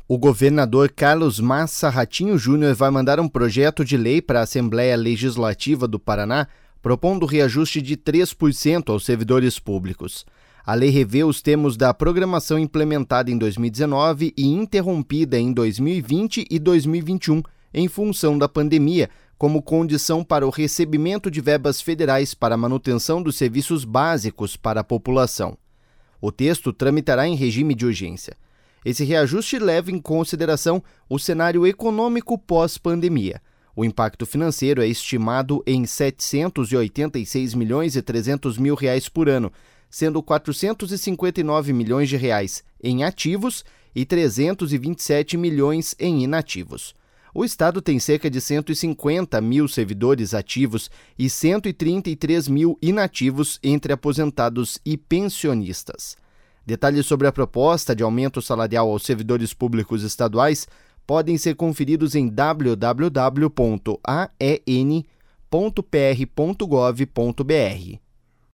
O governador Carlos Massa Ratinho Júnior vai mandar um projeto de lei para a Assembleia Legislativa do Paraná, propondo reajuste de 3% aos servidores públicos. A lei revê os termos da programação implementada em 2019 e interrompida em 2020 e 2021, em função da pandemia, como condição para o recebimento de verbas federais para a manutenção dos serviços básicos para a população. O texto tramitará em regime de urgência. Esse reajuste leva em consideração o cenário econômico pós-pandemia. O impacto financeiro é estimado em R$ 786 milhões e 300 mil reais por ano, sendo 459 milhões de reais em ativos e 327 milhões em inativos. O Estado tem cerca de 150 mil servidores ativos e 133 mil inativos entre aposentados e pensionistas. Detalhes sobre a proposta de aumento salarial aos servidores públicos estaduais podem ser conferidos em www.aen.pr.gov.br.